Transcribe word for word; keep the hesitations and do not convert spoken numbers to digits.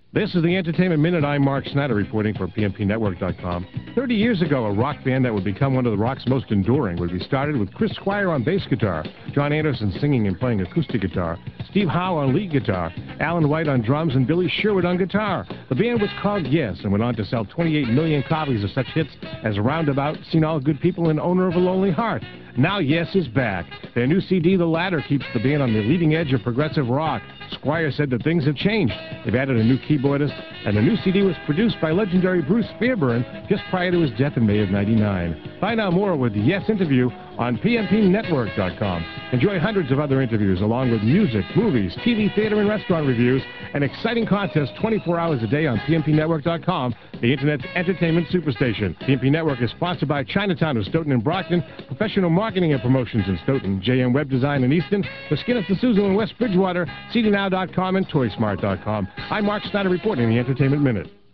This is the Entertainment Minute. I'm Mark Snyder reporting for P M P network dot com. Thirty years ago, a rock band that would become one of the rock's most enduring would be started with Chris Squire on bass guitar, John Anderson singing and playing acoustic guitar, Steve Howe on lead guitar, Alan White on drums, and Billy Sherwood on guitar. The band was called Yes and went on to sell twenty-eight million copies of such hits as Roundabout, Seen All Good People, and Owner of a Lonely Heart. Now Yes is back. Their new C D, The Ladder, keeps the band on the leading edge of progressive rock. Squire said that things have changed. They've added a new keyboardist, and the new C D was produced by legendary Bruce Fairbairn just prior to his death in May of ninety-nine. Find out more with the Yes interview on P M P network dot com. Enjoy hundreds of other interviews along with music, movies, T V, theater, and restaurant reviews, and exciting contests twenty-four hours a day on P M P network dot com, the Internet's entertainment superstation. P M P Network is sponsored by Chinatown of Stoughton and Brockton, Professional Marketing and Promotions in Stoughton, J M Web Design in Easton, the Skinner D'Souza in West Bridgewater, C D now dot com, and Toy Smart dot com. I'm Mark Snyder reporting the Entertainment Minute.